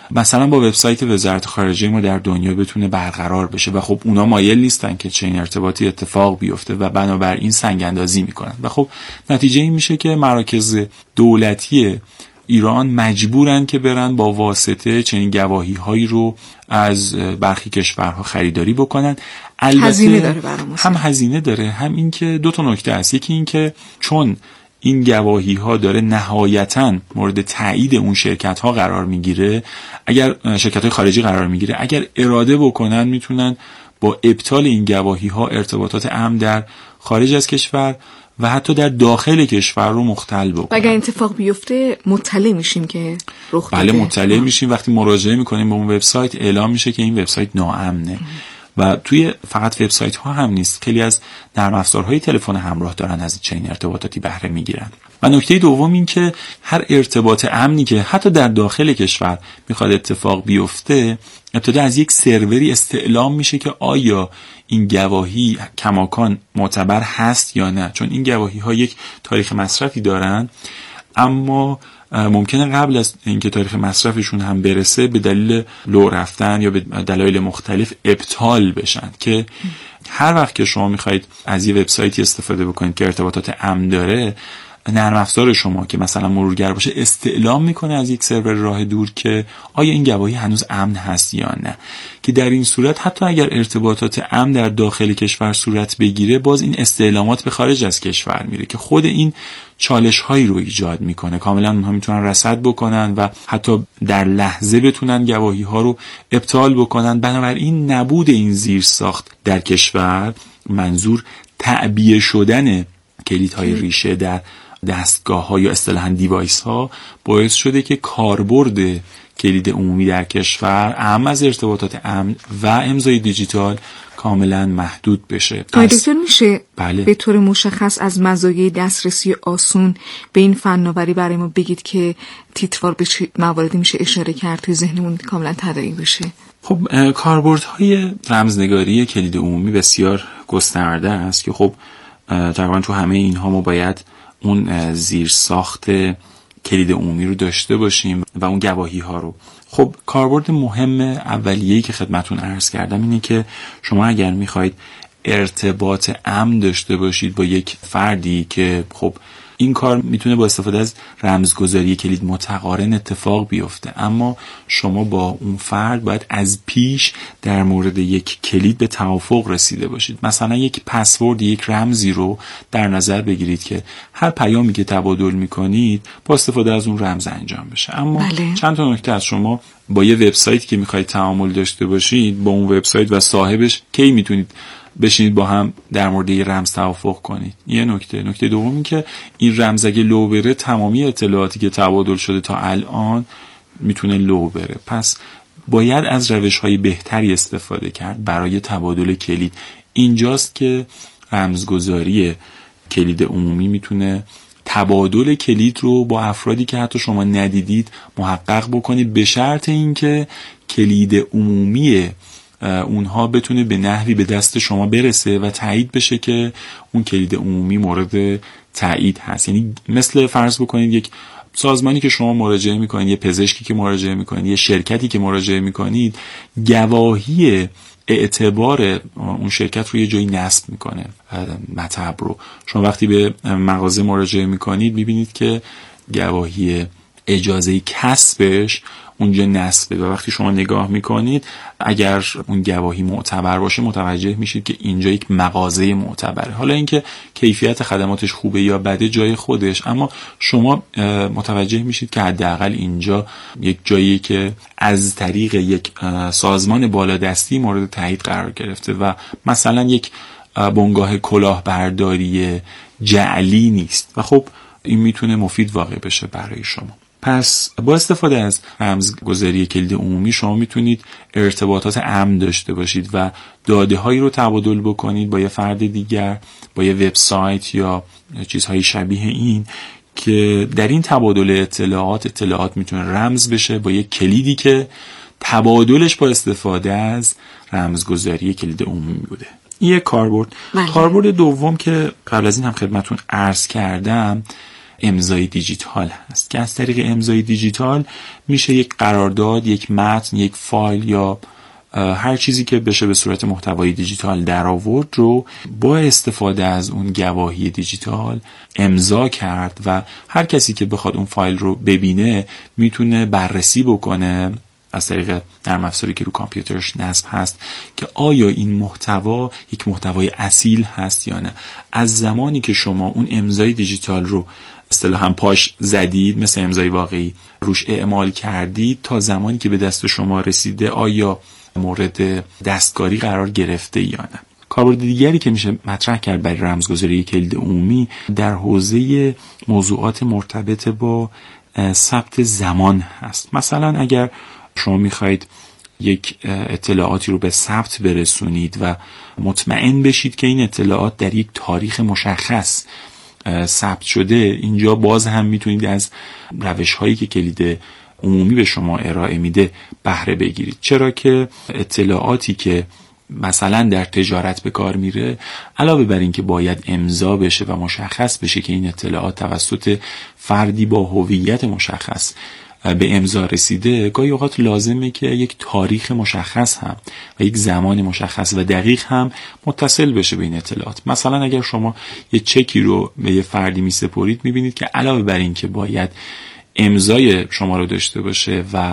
مثلا با وبسایت وزارت خارجه ما در دنیا بتونه برقرار بشه و خب اونا مایل نیستن که چنین ارتباطی اتفاق بیفته و بنابراین سنگ اندازی میکنن و خب نتیجه این میشه که مراکز دولتی ایران مجبورن که برن با واسطه چنین گواهی هایی رو از برخی کشورها خریداری بکنن. البته هزینه داره برامون، هم هزینه داره، هم این که دو تا نکته است. یکی این که چون این گواهی ها داره نهایتاً مورد تایید اون شرکت ها قرار میگیره، اگر شرکت های خارجی قرار میگیره، اگر اراده بکنن میتونن با ابطال این گواهی ها ارتباطات امن در خارج از کشور و حتی در داخل کشور رو مختل بکنن. اگر اتفاق بیفته مطلع میشیم که رخ داده. بله مطلع میشیم. وقتی مراجعه میکنیم به اون وبسایت اعلام میشه که این وبسایت ناامنه. و توی فقط وبسایت ها هم نیست، خیلی از نرم افزارهای تلفن همراه دارن از چنین ارتباطاتی بهره میگیرن. و نکته دوم این که هر ارتباط امنی که حتی در داخل کشور میخواد اتفاق بیفته، ابتدا از یک سروری استعلام میشه که آیا این گواهی کماکان معتبر هست یا نه، چون این گواهی ها یک تاریخ مصرفی دارن، اما ممکنه قبل از اینکه تاریخ مصرفشون هم برسه به دلیل لو رفتن یا به دلایل مختلف ابطال بشن، که هر وقت که شما میخواید از یه وبسایتی استفاده بکنید که ارتباطات امن داره، نرم افزار شما که مثلا مرورگر باشه استعلام میکنه از یک سرور راه دور که آیا این گواهی هنوز امن هست یا نه، که در این صورت حتی اگر ارتباطات امن در داخل کشور صورت بگیره، باز این استعلامات به خارج از کشور میره که خود این چالش هایی رو ایجاد میکنه. کاملا اونها میتونن رصد بکنن و حتی در لحظه بتونن گواهی ها رو ابطال بکنن. بنابراین نبود این زیرساخت در کشور، منظور تعبیه شدن کلیدهای ریشه در دستگاه ها یا اصطلاحاً دیوایس ها، باعث شده که کاربرد کلید عمومی در کشور اهم از ارتباطات امن و امضای دیجیتال کاملا محدود بشه. دکتر میشه بله. به طور مشخص از مزایای دسترسی آسون به این فناوری برای ما بگید که تیتروار به چه مواردی میشه اشاره کرد توی ذهنمون کاملا تداعی بشه؟ خب کاربردهای رمزنگاری کلید عمومی بسیار گسترده است که خب تقریبا تو همه اینها ما باید اون زیرساخت کلید عمومی رو داشته باشیم و اون گواهی ها رو. خب کاربرد مهم اولیه‌ای که خدمتون عرض کردم اینه که شما اگر میخواید ارتباط امن داشته باشید با یک فردی، که خب این کار میتونه با استفاده از رمزگذاری کلید متقارن اتفاق بیفته، اما شما با اون فرد باید از پیش در مورد یک کلید به توافق رسیده باشید. مثلا یک پسورد، یک رمزی رو در نظر بگیرید که هر پیامی که تبادل میکنید با استفاده از اون رمز انجام بشه. اما چند تا نکته از شما با یه وبسایت که میخواید تعامل داشته باشید، با اون وبسایت و صاحبش کی میتونید بشینید با هم در مورد یه رمز توافق کنید؟ یه نکته دوم این که این رمز اگه لو بره، تمامی اطلاعاتی که تبادل شده تا الان میتونه لو بره. پس باید از روش‌های بهتری استفاده کرد برای تبادل کلید. اینجاست که رمزگذاری کلید عمومی میتونه تبادل کلید رو با افرادی که حتی شما ندیدید محقق بکنید، به شرط اینکه کلید عمومی اونها بتونه به نحوی به دست شما برسه و تایید بشه که اون کلید عمومی مورد تایید هست. یعنی مثل فرض بکنید یک سازمانی که شما مراجعه میکنید، یه پزشکی که مراجعه میکنید، یه شرکتی که مراجعه میکنید، گواهی اعتبار اون شرکت رو یه جایی نصب میکنه. مطلب رو شما وقتی به مغازه مراجعه میکنید میبینید که گواهی اجازه کسبش اونجا نصبه و وقتی شما نگاه میکنید اگر اون گواهی معتبر باشه متوجه میشید که اینجا یک مغازه معتبره. حالا اینکه کیفیت خدماتش خوبه یا بده جای خودش، اما شما متوجه میشید که حداقل اینجا یک جایی که از طریق یک سازمان بالادستی مورد تایید قرار گرفته و مثلا یک بنگاه کلاهبرداری جعلی نیست و خب این میتونه مفید واقع بشه برای شما. پس با استفاده از رمزگذاری کلید عمومی شما میتونید ارتباطات امن داشته باشید و داده هایی رو تبادل بکنید با یه فرد دیگر، با یه وبسایت یا چیزهای شبیه این، که در این تبادل اطلاعات میتونه رمز بشه با یه کلیدی که تبادلش با استفاده از رمزگذاری کلید عمومی بوده. این یک کاربرد. کاربرد دوم که قبل از این هم خدمتون عرض کردم امضای دیجیتال هست که از طریق امضای دیجیتال میشه یک قرارداد، یک متن، یک فایل یا هر چیزی که بشه به صورت محتوای دیجیتال در آورد رو با استفاده از اون گواهی دیجیتال امضا کرد و هر کسی که بخواد اون فایل رو ببینه میتونه بررسی بکنه از طریق نرم افزاری که رو کامپیوترش نصب هست که آیا این محتوا یک محتوای اصیل هست یا نه. از زمانی که شما اون امضای دیجیتال رو اصطلاحاً پاش زدید، مثل امضای واقعی روش اعمال کردید، تا زمانی که به دست شما رسیده آیا مورد دستکاری قرار گرفته یا نه. کاربرد دیگری که میشه مطرح کرد برای رمزگذاری کلید عمومی در حوزه موضوعات مرتبط با ثبت زمان هست. مثلا اگر شما میخواید یک اطلاعاتی رو به ثبت برسونید و مطمئن بشید که این اطلاعات در یک تاریخ مشخص ثبت شده، اینجا باز هم میتونید از روش‌هایی که کلید عمومی به شما ارائه میده بهره بگیرید. چرا که اطلاعاتی که مثلا در تجارت به کار میره، علاوه بر این که باید امضا بشه و مشخص بشه که این اطلاعات توسط فردی با هویت مشخص به امضا رسیده، گاهی اوقات لازمه که یک تاریخ مشخص هم و یک زمان مشخص و دقیق هم متصل بشه به این اطلاعات. مثلا اگر شما یه چکی رو به یه فردی میسپرید، میبینید که علاوه بر این که باید امضای شما رو داشته باشه و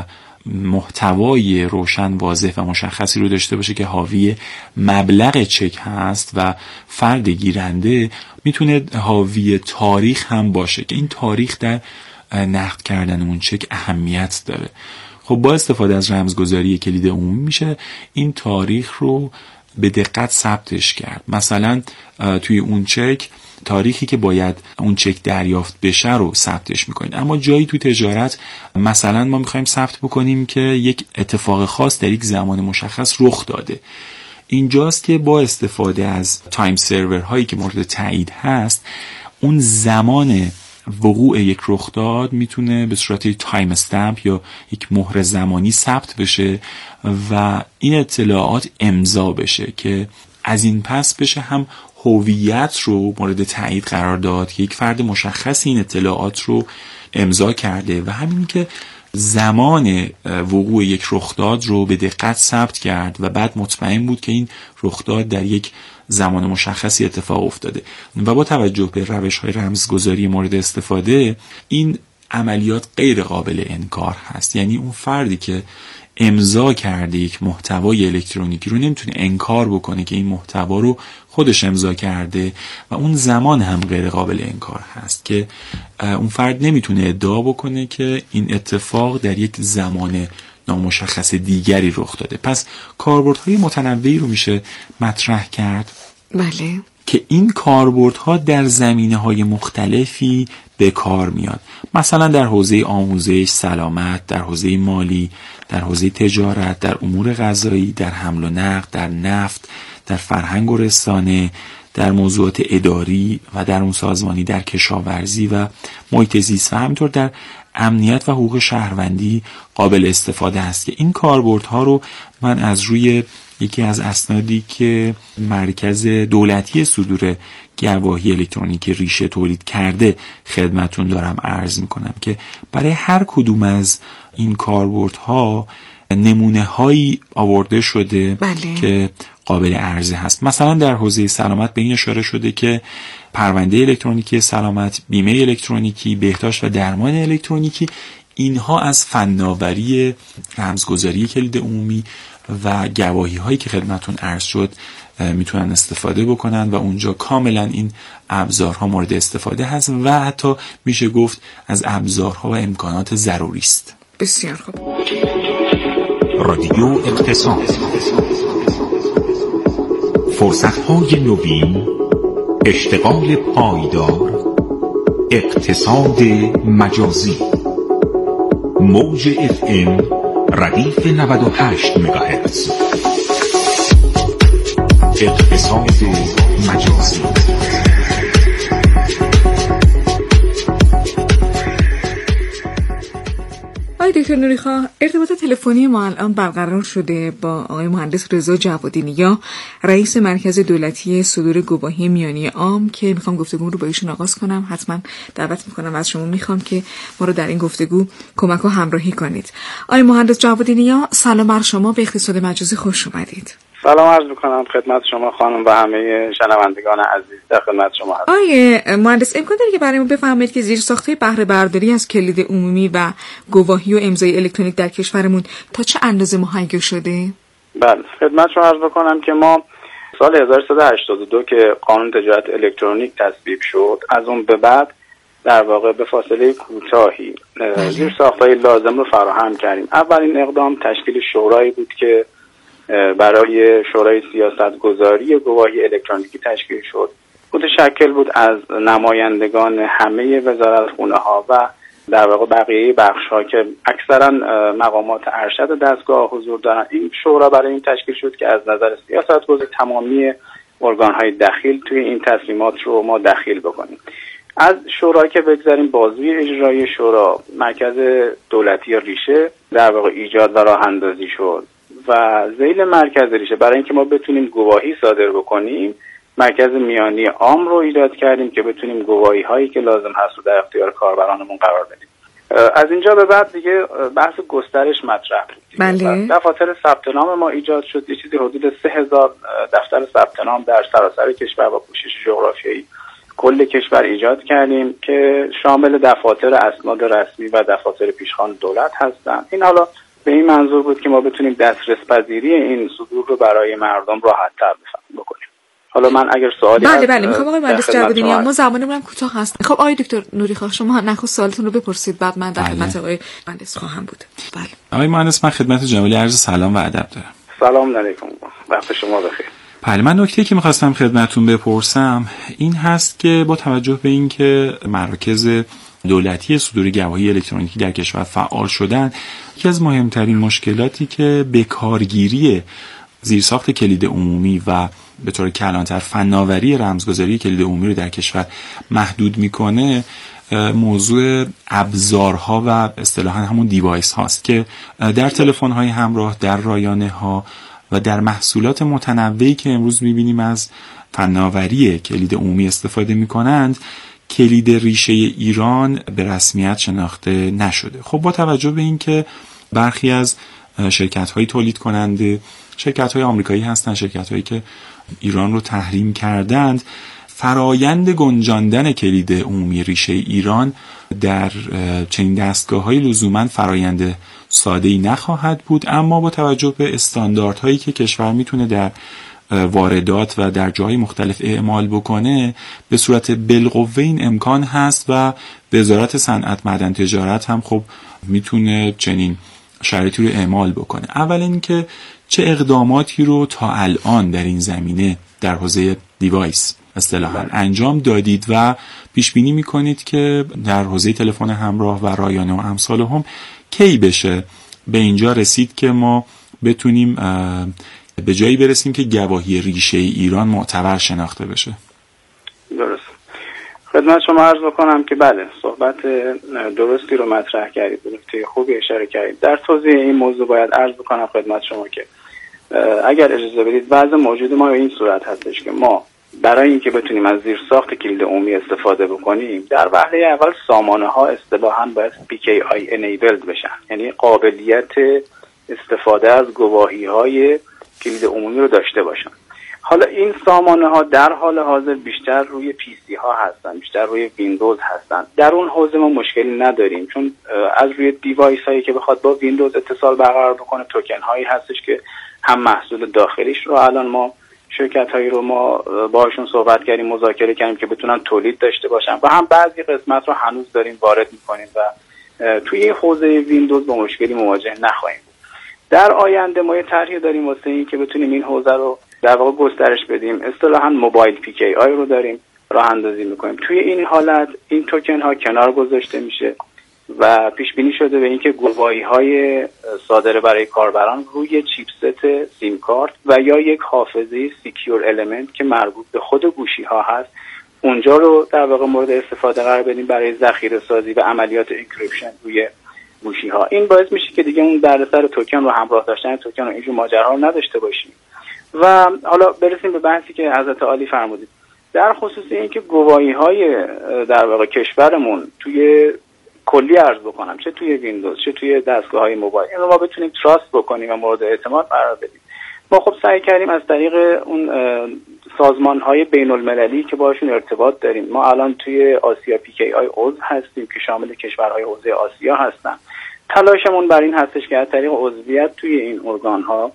محتوای روشن، واضح و مشخصی رو داشته باشه که حاوی مبلغ چک هست و فرد گیرنده میتونه حاوی تاریخ هم باشه که این تاریخ در نقد کردن اون چک اهمیت داره. خب با استفاده از رمزگذاری کلید عمومی میشه این تاریخ رو به دقت ثبتش کرد. مثلا توی اون چک تاریخی که باید اون چک دریافت بشه رو ثبتش میکنید، اما جایی تو تجارت مثلا ما میخوایم ثبت بکنیم که یک اتفاق خاص در یک زمان مشخص رخ داده. اینجاست که با استفاده از تایم سرور هایی که مورد تایید هست، اون زمان وقوع یک رخداد میتونه به صورت تایم استمپ یا یک مهر زمانی ثبت بشه و این اطلاعات امضا بشه که از این پس بشه هم هویت رو مورد تایید قرار داد که یک فرد مشخص این اطلاعات رو امضا کرده و همین که زمان وقوع یک رخداد رو به دقت ثبت کرد و بعد مطمئن بود که این رخداد در یک زمان مشخصی اتفاق افتاده. و با توجه به روش‌های رمزگذاری مورد استفاده، این عملیات غیر قابل انکار هست. یعنی اون فردی که امضا کرده یک محتوای الکترونیکی رو نمیتونه انکار بکنه که این محتوا رو خودش امضا کرده و اون زمان هم غیر قابل انکار هست که اون فرد نمیتونه ادعا بکنه که این اتفاق در یک زمان نامشخص دیگری رخ داده. پس کاربردهای متنوعی رو میشه مطرح کرد. بله. که این کاربردها در زمینه‌های مختلفی به کار میاد. مثلا در حوزه آموزش، سلامت، در حوزه مالی، در حوزه تجارت، در امور قضایی، در حمل و نقل، در نفت، در فرهنگ و رسانه، در موضوعات اداری و در اون سازمانی، در کشاورزی و محیط زیست و همینطور در امنیت و حقوق شهروندی قابل استفاده است که این کاربردها رو من از روی یکی از اسنادی که مرکز دولتی صدور گواهی الکترونیکی ریشه تولید کرده خدمتون دارم عرض میکنم که برای هر کدوم از این کاربردها نمونه هایی آورده شده. بله. که قابل عرضه هست. مثلا در حوزه سلامت به این اشاره شده که پرونده الکترونیکی سلامت، بیمه الکترونیکی، بهداشت و درمان الکترونیکی، اینها از فناوری رمزگذاری کلید عمومی و گواهی هایی که خدمتون عرض شد میتونن استفاده بکنن و اونجا کاملا این ابزارها مورد استفاده هست و حتی میشه گفت از ابزارها و امکانات ضروری است. بسیار خوب. رادیو اقتصاد، فرصت‌های نوین، اشتغال پایدار، اقتصاد مجازی. موج FM ردیف 98 مگاهرتز. اقتصاد مجازی. دکتر نوری‌خواه، ارتباط تلفنی ما الان برقرار شده با آقای مهندس رضا جوادی‌نیا، رئیس مرکز دولتی صدور گواهی میانی عام، که میخوام گفتگو رو با ایشون آغاز کنم. حتما دعوت میکنم از شما، میخوام که ما رو در این گفتگو کمک و همراهی کنید. آقای مهندس جوادی‌نیا، سلام بر شما، به اقتصاد مجازی خوش اومدید. سلام عرض میکنم خدمت شما خانم و همه شنوندگان عزیز. در خدمت شما هستم. آقای مهندس، امکان داره که برای ما بفهمید که زیرساخت‌های بهره برداری از کلید عمومی و گواهی و امضای الکترونیک در کشورمون تا چه اندازه مهیا شده؟ بله، خدمت شما عرض بکنم که ما سال 1382 که قانون تجارت الکترونیک تصویب شد، از اون به بعد در واقع به فاصله کوتاهی زیرساخت‌های لازم رو فراهم کردیم. اولین اقدام تشکیل شورایی بود که برای شورای سیاستگذاری گواهی الکترونیکی تشکیل شد. متشکل بود از نمایندگان همه وزارتخونه‌ها و در واقع بقیه بخش‌ها که اکثرا مقامات ارشد دستگاه حضور دارن. این شورا برای این تشکیل شد که از نظر سیاستگذاری تمامی ارگان‌های دخیل توی این تصمیمات رو ما دخیل بکنیم. از شورا که بگذاریم، بازوی اجرایی شورا، مرکز دولتی ریشه در واقع ایجاد و راه اندازی شد و ذیل مرکز ریشه برای اینکه ما بتونیم گواهی صادر بکنیم، مرکز میانی عام رو ایجاد کردیم که بتونیم گواهی هایی که لازم هست رو در اختیار کاربرانمون قرار بدیم. از اینجا به بعد دیگه بحث گسترش مطرح بود. بله. دفاتر ثبت نام ما ایجاد شد. یه چیزی حدود 3000 دفتر ثبت نام در سراسر کشور با پوشش جغرافیایی کل کشور ایجاد کردیم که شامل دفاتر اسناد رسمی و دفاتر پیشخوان دولت هستن. این حالا به این منظور بود که ما بتونیم دسترس پذیری این صدور رو برای مردم راحت‌تر بکنیم. حالا من اگر سوالی بله میخوام آقای مهندس جوادی‌نیا، ما زمانمون کوتاه هست. خب آقای دکتر نوری‌خواه، شما نخست سوالتون رو بپرسید، بعد من در خدمت آقای مهندس خواهم بود. بله آقای مهندس، من خدمت جناب عرض سلام و ادب دارم. سلام علیکم، وقت شما بخیر. بله، من نکته‌ای که می‌خواستم خدمتتون بپرسم این هست که با توجه به اینکه مراکز دولتی صدور گواهی الکترونیکی در کشور فعال شدن، یکی از مهمترین مشکلاتی که به کارگیری زیرساخت کلید عمومی و به طور کلانتر فناوری رمزگذاری کلید عمومی رو در کشور محدود میکنه، موضوع ابزارها و اصطلاحاً همون دیوایس هاست که در تلفن‌های همراه، در رایانه‌ها و در محصولات متنوعی که امروز می‌بینیم از فناوری کلید عمومی استفاده می‌کنند، کلید ریشه ایران به رسمیت شناخته نشده. خب با توجه به اینکه برخی از شرکت‌های تولید کننده شرکت‌های آمریکایی هستند، شرکت‌هایی که ایران رو تحریم کردند، فرایند گنجاندن کلید عمومی ریشه ایران در چنین دستگاه‌های لزوماً فرایند ساده‌ای نخواهد بود، اما با توجه به استانداردهایی که کشور میتونه در واردات و در جاهای مختلف اعمال بکنه، به صورت بالقوه این امکان هست و وزارت صنعت معدن تجارت هم خب میتونه چنین شرایطی رو اعمال بکنه. اول اینکه چه اقداماتی رو تا الان در این زمینه در حوزه دیوایس اصطلاحاً انجام دادید و پیش بینی میکنید که در حوزه تلفن همراه و رایانه و امثال هم کی بشه به اینجا رسید که ما بتونیم به جایی برسیم که گواهی ریشه ایران معتبر شناخته بشه؟ درست. خدمت شما عرض بکنم که بله، صحبت درستی رو مطرح کردید، نکته خوبی اشاره کردید. در توضیح این موضوع باید عرض بکنم خدمت شما که اگر اجازه بدید، وضع موجود ما به این صورت هستش که ما برای اینکه بتونیم از زیرساخت کلید عمومی استفاده بکنیم، در وهله اول سامانه‌ها اصطلاحاً باید PKI enabled بشن، یعنی قابلیت استفاده از گواهی‌های کلید عمومی رو داشته باشن. حالا این سامانه‌ها در حال حاضر بیشتر روی PC ها هستن، بیشتر روی ویندوز هستن. در اون حوزه ما مشکلی نداریم، چون از روی دیوایس هایی که بخواد با ویندوز اتصال برقرار بکنه، توکن هایی هستش که هم محصول داخلیش رو الان ما شرکت هایی رو ما باهاشون صحبت کردیم، مذاکره کردیم که بتونن تولید داشته باشن و هم بعضی قسمت رو هنوز داریم وارد می‌کنیم و توی این حوزه ویندوز با مشکلی مواجه نخواهیم. در آینده ما یه طرحی داریم واسه این که بتونیم این حوزه رو در واقع گسترش بدیم. اصطلاحاً موبایل PKI رو داریم راه اندازی می‌کنیم. توی این حالت این توکن ها کنار گذاشته میشه و پیش بینی شده به اینکه گواهی‌های صادره برای کاربران روی چیپست سیم کارت و یا یک حافظه سکیور المنت که مربوط به خود گوشی‌ها هست، اونجا رو در واقع مورد استفاده قرار بدیم برای ذخیره سازی و عملیات انکریپشن روی گوشی ها. این باعث میشه که دیگه اون دردسر توکن رو، همراه داشتن توکن رو، اینجور ماجراها رو نداشته باشیم. و حالا برسیم به بحثی که حضرت عالی فرمودید در خصوص اینکه گواهی های در واقع کشورمون توی کلی عرض بکنم، چه توی ویندوز چه توی دستگاه های موبایل، این رو ما بتونیم تراست بکنیم و مورد اعتماد قرار بدیم. ما خب سعی کردیم از طریق اون سازمان های بین المللی که باشون ارتباط داریم، ما الان توی آسیا PKI عضو هستیم که شامل کشورهای حوزه آسیا هستن. تلاشمون بر این هستش که از طریق عضویت توی این ارگان ها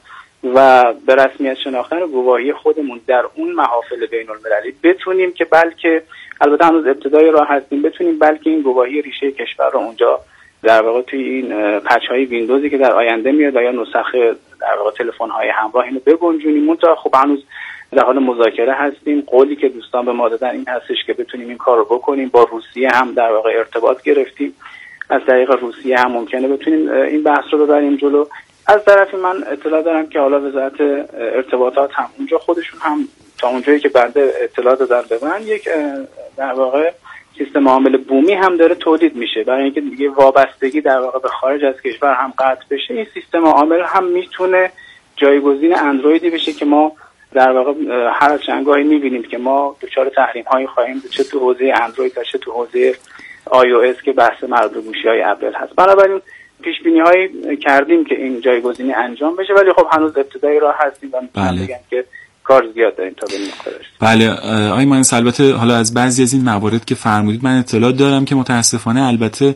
و به رسمیت شناختن گواهی خودمون در اون محافل بین المللی بتونیم که بلکه، البته هنوز ابتدای راه هستیم، بتونیم بلکه این گواهی ریشه کشور رو اونجا در واقع توی این پچ های ویندوزی که در آینده میاد و یا نسخه در واقع تلفن های همراه اینو بگنجونیم. منتها خب هنوز در حال مذاکره هستیم. قولی که دوستان به ما دادن این هستش که بتونیم این کار رو بکنیم. با روسیه هم در واقع ارتباط گرفتیم، از طریق روسیه هم ممکنه بتونیم این بحث رو ببریم جلو. از طرفی من اطلاع دارم که حالا وزارت ارتباطات هم اونجا خودشون هم تا اونجایی که بنده اطلاع دادن به من یک در واقع سیستم عامل بومی هم داره تولید میشه برای اینکه دیگه وابستگی در واقع به خارج از کشور هم قطع بشه. این سیستم عامل هم میتونه جایگزین اندرویدی بشه که ما در واقع هر چند گاهی میبینیم که ما دچار تحریم هایی خواهیم، چه تو حوزه اندروید و چه تو حوزه iOS که بحث مربوط به گوشی های اپل هست. بنابراین پیش بینی هایی کردیم که این جایگزینی انجام بشه، ولی خب هنوز ابتدای راه هستیم و میتونم بگم که کار زیاد داریم تا به این نقطه برسیم. بله آقای مهندس، البته حالا از بعضی از این موارد که فرمودید من اطلاع دارم که متاسفانه البته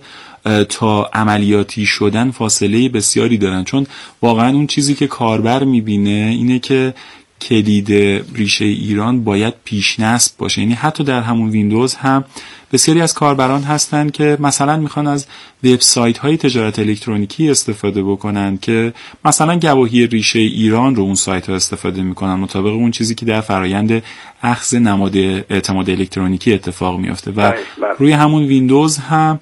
تا عملیاتی شدن فاصله بسیاری دارن، چون واقعا اون چیزی که کاربر میبینه اینه که کلید ریشه ایران باید پیش نصب باشه. یعنی حتی در همون ویندوز هم بسیاری از کاربران هستن که مثلا میخوان از وبسایت های تجارت الکترونیکی استفاده بکنن که مثلا گواهی ریشه ایران رو اون سایت ها استفاده میکنن مطابق اون چیزی که در فرایند اخذ نماد اعتماد الکترونیکی اتفاق میفته و روی همون ویندوز هم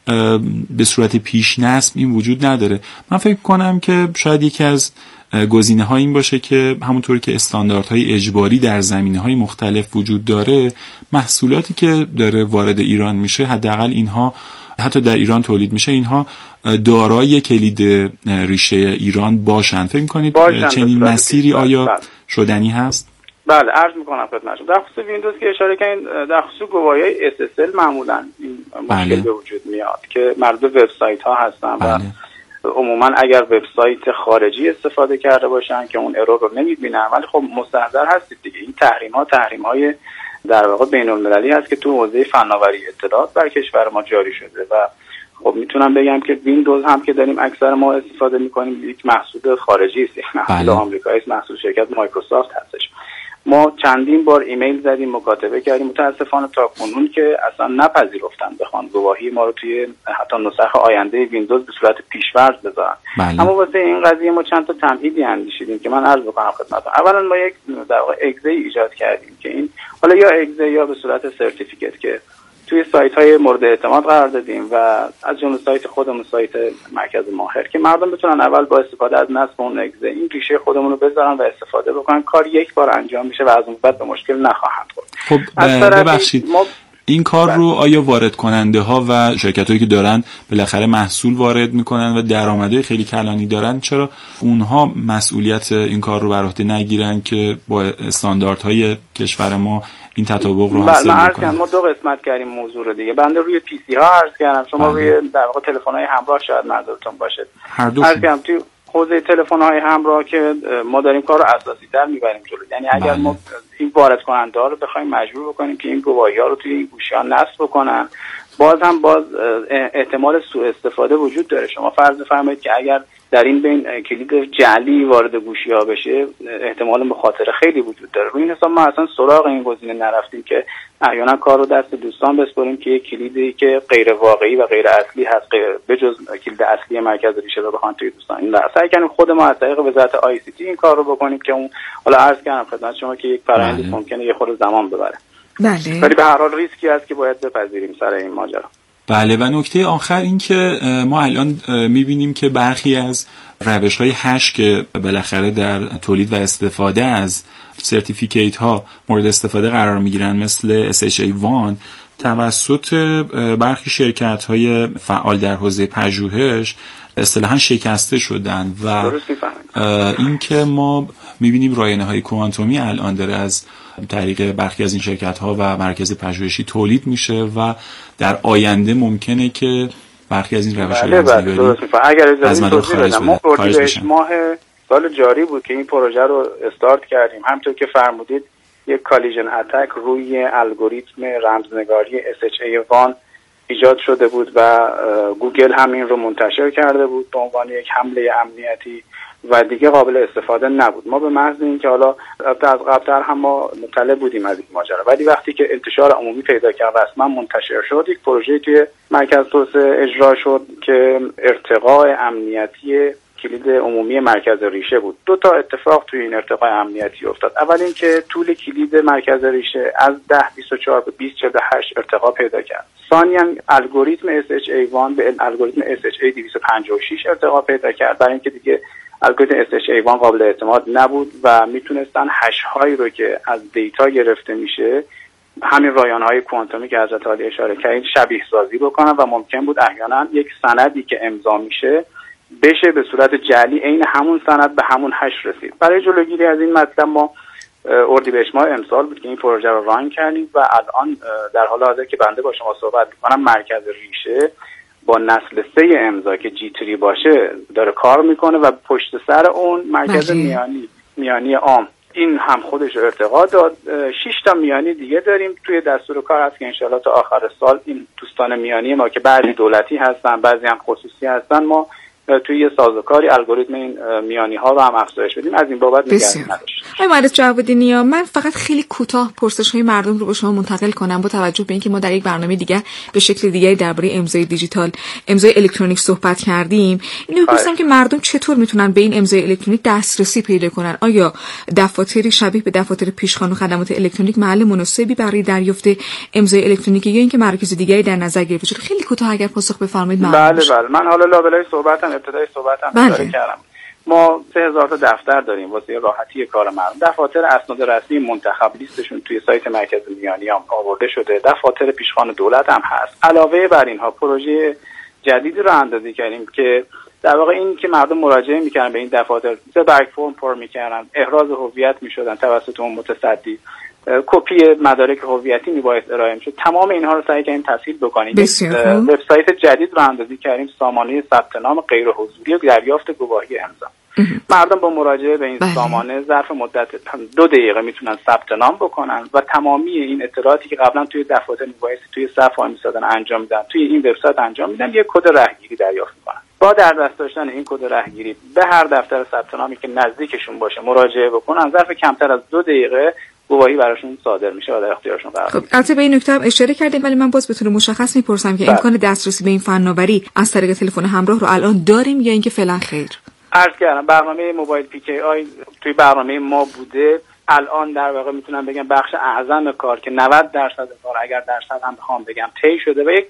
به صورت پیش نصب این وجود نداره. من فکر کنم که شاید یکی از گزینه ها این باشه که همونطوری که استانداردهای اجباری در زمینه‌های مختلف وجود داره، محصولاتی که داره وارد ایران میشه حداقل اینها حتی در ایران تولید میشه اینها دارای کلید ریشه ایران باشن. فکر می‌کنید چنین مسیری آیا شدنی هست؟ بله عرض میکنم خدمتتون. در خصوص ویندوز که اشاره کردین، در خصوص گواهی‌های SSL معمولاً این مشکل به وجود میاد که مربوط به وبسایت ها هستن و عموما اگر وبسایت خارجی استفاده کرده باشن که اون ارور رو نمیبینن، ولی خب مستحضر هستید دیگه این تحریم های در واقع بین المللی هست که تو حوزه فناوری اطلاعات بر کشور ما جاری شده و خب میتونم بگم که ویندوز هم که داریم اکثر ما استفاده میکنیم یک محصول خارجی است، یک محصول آمریکایی است، محصول شرکت مایکروسافت هستش. ما چندین بار ایمیل زدیم، مکاتبه کردیم، متاسفانه تا کنون که اصلا نپذیرفتن بخوان گواهی ما رو توی حتی نسخه آینده ویندوز به صورت پیش‌فرض بذارن. اما واسه این قضیه ما چند تا تمهیدی اندیشیدیم که من عرض بکنم خدمتتون. اولا ما یک در واقع اگزی ایجاد کردیم که این حالا یا اگزی یا به صورت سرتیفیکت که توی سایت‌های مورد اعتماد قرار دادیم و از جمله سایت خودمون، سایت مرکز ماهر، که مردم بتونن اول با استفاده از نصب اون اگزه این ریشه خودمون رو بذارن و استفاده بکنن. کار یک بار انجام میشه و از اون بعد به مشکل نخواهند خورد. خب ببخشید این کار رو آیا وارد کننده ها و شرکتایی که دارن بالاخره محصول وارد میکنن و درآمدهای خیلی کلانی دارن، چرا اونها مسئولیت این کار رو بر عهده نگیرن که با استانداردهای کشور ما این تطابق رو حاصل بکنن؟ ما دو قسمت کردیم موضوع رو دیگه. بنده روی پی سی ها عرض کردم، شما روی در واقع تلفن‌های همراه شاید منظورتون باشه. هر دو توی حوزه تلفن‌های همراه که ما داریم کار رو اساسی‌تر می‌بریم جلو. یعنی اگر ما این وارد کننده ها رو بخوایم مجبور بکنیم که این گواهی‌ها رو توی این گوشی‌ها نصب بکنن، باز احتمال سوء استفاده وجود داره. شما فرض بفرمایید که اگر در این بین کلید جعلی وارد گوشی‌ها بشه، احتمال مخاطره خیلی وجود داره. روی این حساب ما اصلا سراغ این گزینه نرفتیم که احیانا کار رو دست دوستان بسپاریم که یک کلیدی که غیر واقعی و غیر اصلی هست به جز کلید اصلی مرکز ریشه رو بخوان توی دوستان این سعی کنیم خود ما از طریق وزارت آی سی تی این کار رو بکنیم که اون حالا عرض کردم خدمت شما که یک فرآیند ممکنه یه خورده زمان ببره. بله. ولی به هر حال ریسکی هست که باید بپذیریم سر این ماجرا. بله. و نکته آخر این که ما الان می‌بینیم که برخی از روش‌های هش که بالاخره در تولید و استفاده از سرتیفیکیت ها مورد استفاده قرار میگیرن مثل SHA-1 توسط برخی شرکت‌های فعال در حوزه پژوهش اصطلاحاً شکسته شدن و این که ما می‌بینیم رایانه‌های کوانتومی الان داره از طریق برخی از این شرکت‌ها و مرکز پژوهشی تولید میشه و در آینده ممکنه که برخی از این روش‌های رمزنگاری از مدار خارج بشه. ماه سال جاری بود که این پروژه رو استارت کردیم. همونطور که فرمودید یک کالیژن اتک روی الگوریتم رمزنگاری SHA-1 ایجاد شده بود و گوگل هم این رو منتشر کرده بود به عنوان یک حمله امنیتی و دیگه قابل استفاده نبود. ما به محض اینکه حالا از قبل‌تر هم ما مطلع بودیم از این ماجرا، ولی وقتی که انتشار عمومی پیدا کرد و رسما منتشر شد، یک پروژه توی مرکز توسعه اجرا شد که ارتقاء امنیتی کلید عمومی مرکز ریشه بود. 2 تا اتفاق توی این ارتقاء امنیتی افتاد. اول اینکه طول کلید مرکز ریشه از 1024 به 2048 ارتقا پیدا کرد. ثانیاً الگوریتم SHA-1 به الگوریتم SHA-256 ارتقا پیدا کرد، برای اینکه دیگه الگوریتم SHA-1 قابل اعتماد نبود و میتونستن هش هایی رو که از دیتا گرفته میشه، همین رایانه‌های کوانتومی که حضرت عالی اشاره کردید، شبیه سازی بکنن و ممکن بود احیانا یک سندی که امضا میشه بشه به صورت جعلی عین همون سند به همون هش رسید. برای جلوگیری از این مطلب ما اردیبهشت ماه امسال بود که این پروژه رو ران کردیم و الان در حال حاضر که بنده با شما صحبت می‌کنم مرکز ریشه با نسل 3 امضا که G3 باشه داره کار میکنه و پشت سر اون مرکز میانی عام این هم خودش ارتقا داد. 6 تا میانی دیگه داریم توی دستور کار هست که انشالله تا آخر سال این دوستان میانی ما که بعضی دولتی هستن بعضی هم خصوصی هستن، ما توی یه سازوکاری الگوریتم این میانی ها رو هم افزایش بدیم. از این بابت نگرانی نداشته. مهندس جوادی، من فقط خیلی کوتاه پرسش های مردم رو به شما منتقل کنم با توجه به اینکه ما در یک برنامه دیگه به شکل دیگه درباره امضای دیجیتال، امضای الکترونیک صحبت کردیم. اینو می‌پرسم که مردم چطور میتونن به این امضای الکترونیک دسترسی پیدا کنن؟ آیا دفاتری شبیه به دفاتر پیشخوان و خدمات الکترونیک محل مناسبی برای دریافت امضای الکترونیکی یا اینکه مراکز دیگه در نظر گرفته شده؟ خیلی کوتاه اگر پاسخ بفرمایید. بله من حالا لابلای ابتدای صحبتم اشاره کردم. ما 3000 تا دفتر داریم واسه راحتی کار مردم. دفاتر اسناد رسمی منتخب لیستشون توی سایت مرکز میانی هم آورده شده. دفاتر پیشخوان دولت هم هست. علاوه بر اینها پروژه جدیدی رو اندازی کردیم که در واقع این که مردم مراجعه میکردن به این دفاتر، برگ فرم پر میکردن، احراز هویت میشدن توسط اون متصدی، کپی مدارک هویتی میباید ارائه میشد. تمام اینها رو سعی کردیم تسهیل بکنیم. وبسایت جدید رو اندازی کردیم، سامانه ثبت نام غیر حضوری و دریافت گواهی امضا. مردم با مراجعه به این سامانه ظرف مدت 2 دقیقه میتونن ثبت نام بکنن و تمامی این اطلاعاتی که قبلا توی دفاتر میبایستی توی صف وای میسادن انجام میدن توی این وبسایت انجام میدن، یک کد رهگیری دریافت میکنن. با در دست داشتن این کد رهگیری به هر دفتر ثبت نامی که نزدیکشون باشه مراجعه بکنن، ظرف کمتر از 2 دقیقه گواهی براشون صادر میشه و در اختیارشون قرار میگیره. البته به این نکته هم اشاره کردیم، ولی من باز به طور مشخص میپرسم که امکان دسترسی به این فناوری از طریق تلفن همراه رو الان داریم یا اینکه فعلا خیر؟ عرض کردم برنامه موبایل PKI توی برنامه ما بوده. الان در واقع میتونم بگم بخش اعظم کار که 90% کار اگر درصد هم بخوام بگم طی شده و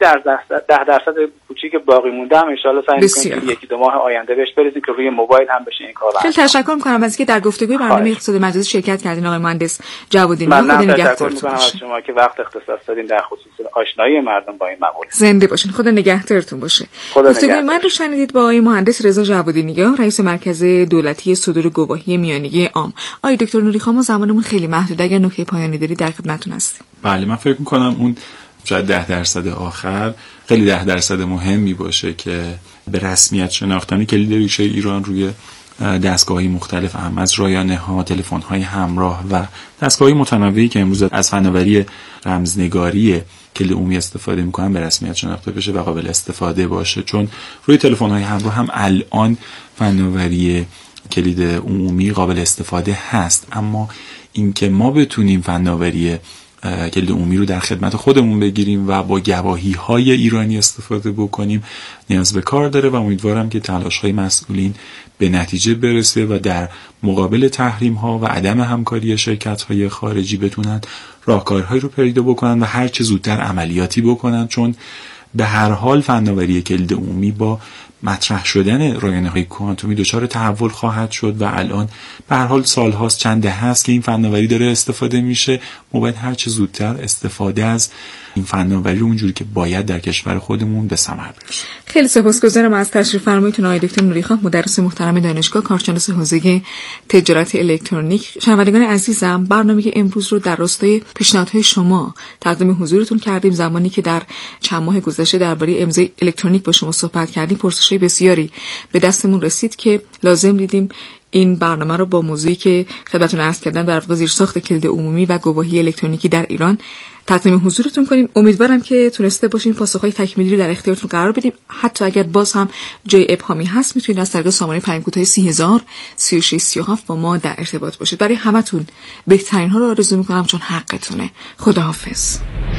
10% کوچیک باقی مونده هم ان شاءالله سعی می‌کنیم که 1-2 ماه آینده بهش برسیم که روی موبایل هم بشه این کار. خیلی تشکر می‌کنم از اینکه در گفتگوی برنامه اقتصاد مجازی شرکت کردین آقای مهندس جوادی. من تشکر می‌کنم از شما که وقت اختصاص دادین در خصوص آشنایی مردم با این موضوع. زنده باشین. خدا نگهدارتون باشه. گفتگوی من رو شنیدید با آقای مهندس رضا جوادی نیا، رئیس مرکز دولتی صدور گواهی میانگی عام. آقای دکتر نوری خان، زمانمون خیلی محدود، اگر نکته پایانی داری در خدمتتون هستیم. بله، من فکر می‌کنم اون شاید 10% آخر خیلی 10% مهمی باشه که به رسمیت شناختن کلید ریشه ایران روی دستگاه‌های مختلف هم از رایانه‌ها، تلفن‌های همراه و دستگاه‌های متنوعی که امروز از فناوری رمزنگاری کلید عمومی استفاده می‌کنن به رسمیت شناخته بشه و قابل استفاده باشه، چون روی تلفن‌های همراه هم الان فناوری کلید عمومی قابل استفاده هست، اما اینکه ما بتونیم فناوری کلید عمومی رو در خدمت خودمون بگیریم و با گواهی‌های ایرانی استفاده بکنیم نیاز به کار داره و امیدوارم که تلاش‌های مسئولین به نتیجه برسه و در مقابل تحریم‌ها و عدم همکاری شرکت‌های خارجی بتونن راهکارهایی رو پیدا بکنن و هر چه زودتر عملیاتی بکنن، چون به هر حال فناوری کلید عمومی با مطرح شدن رایانه‌های کوانتومی دچار تحول خواهد شد و الان به هر حال سال‌هاست، چند دهه است که این فناوری داره استفاده میشه. ما باید هر چه زودتر استفاده از این فناوری رو اونجوری که باید در کشور خودمون به ثمر برسه. خیلی سپاسگزارم از تشریف فرماییتون آقای دکتر نوریخان، مدرس محترم دانشگاه، کارشناس حوزه تجارت الکترونیک. شنوندگان عزیزم، برنامه امروز رو در راستای پیشنهادهای شما تقدیم حضورتون کردیم. زمانی که در چند ماه گذشته درباره امضای الکترونیک با شما صحبت کردیم، پرسش‌های بسیاری به دستمون رسید که لازم دیدیم این برنامه رو با موضوعی که خدمتتون عرض کردم در واقع زیرساخت کلید عمومی و گواهی الکترونیکی در ایران تقدیم حضورتون کنیم. امیدوارم که تونسته باشیم پاسخهای تکمیلی رو در اختیارتون قرار بدیم. حتی اگر باز هم جای ابهامی هست میتونید از طریق سامانه پیام کوتاه 30,000 3637 با ما در ارتباط باشید. برای همتون بهترین ها رو آرزو میکنم، چون حقتونه. خداحافظ.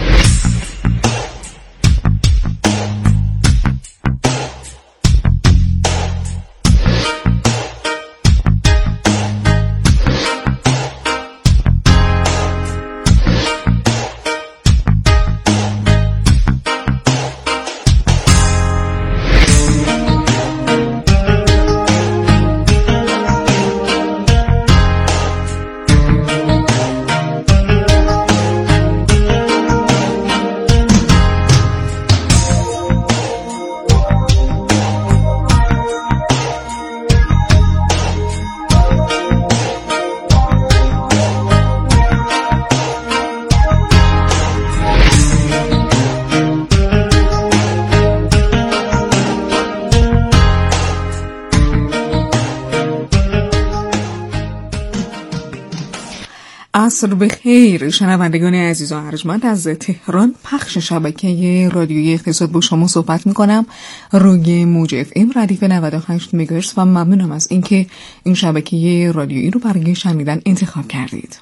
عصر بخیر شنوندگان عزیز و ارجمند، از تهران پخش شبکه رادیویی اقتصاد با شما صحبت میکنم روی موج اف ام ردیف 98 مگاهرتز و ممنونم از اینکه این شبکه رادیویی رو برای شنیدن انتخاب کردید.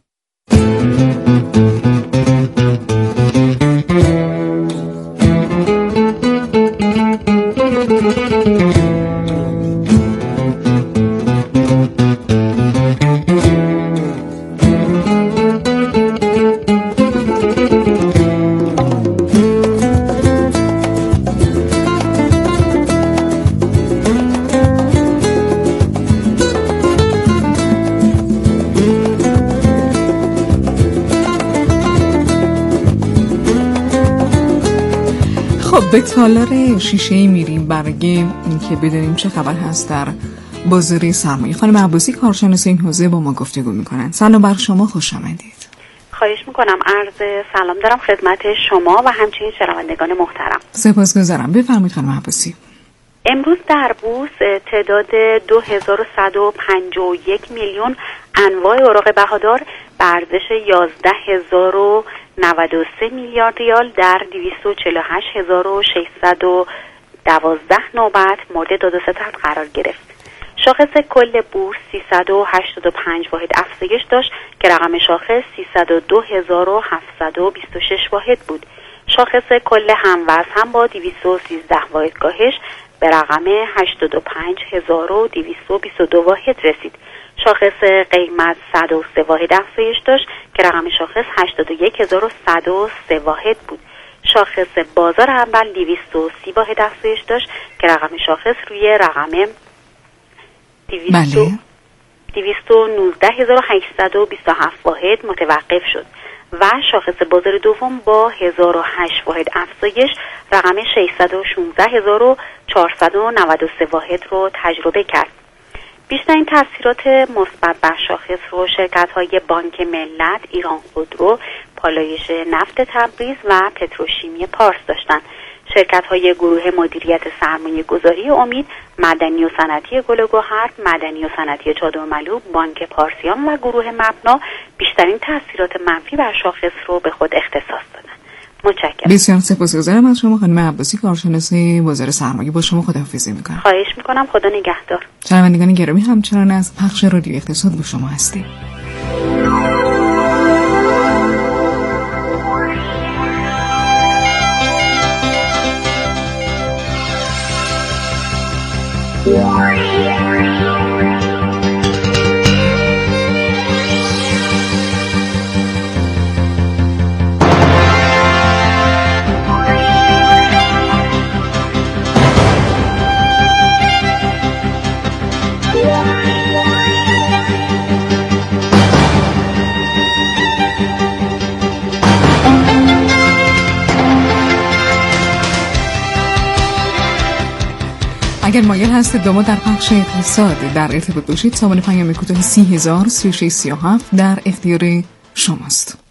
به تالار شیشه‌ای میریم برای اینکه بدونیم چه خبر هست در بازار سرمایه. خانم عباسی، کارشناس این حوزه، با ما گفتگو میکنن. سلام بر شما، خوش آمدید. خواهش میکنم. عرض سلام دارم خدمت شما و همچنین شنوندگان محترم. سپاسگزارم. بفرمایید خانم عباسی. امروز در بورس تعداد 2151 میلیون انواع اوراق بهادار به ارزش 11093 میلیارد ریال در 248612 نوبت مورد داد و ستد قرار گرفت. شاخص کل بورس 385 واحد افزایش داشت که رقم شاخص 302726 واحد بود. شاخص کل هموزن هم با 213 واحد کاهش به رقم 85222 واحد رسید. شاخص قیمت 103 واحد افزایش داشت که رقم شاخص 81103 واحد بود. شاخص بازار اول 230 واحد افزایش داشت که رقم شاخص روی رقم 219827 واحد متوقف شد و شاخص بازار دوم با 1008 واحد افزایش رقم 616493 واحد رو تجربه کرد. بیشترین تاثیرات مثبت بر شاخص رو شرکت‌های بانک ملت، ایران خودرو، پالایش نفت تبریز و پتروشیمی پارس داشتند. شرکت‌های گروه مدیریت سرمایه گذاری امید، مدنی و صنعتی گل و گوهر، مدنی و صنعتی چادرملو، بانک پارسیان و گروه مبنا بیشترین تاثیرات منفی بر شاخص رو به خود اختصاص دادند. متشکرم. بسیار سپاسگزارم از شما خانم عباسی، کارشناس بازار سرمایه. با شما خداحافظی میکنم. خواهش میکنم. خدا نگهدار. شنوندگان گرامی، همچنان از پخش رادیو اقتصاد با شما هستیم. اگر مایل هستید با ما در بخش اقتصاد در ارتباط باشید، سامان پیام کوتاه 30,03637 در اختیار شماست.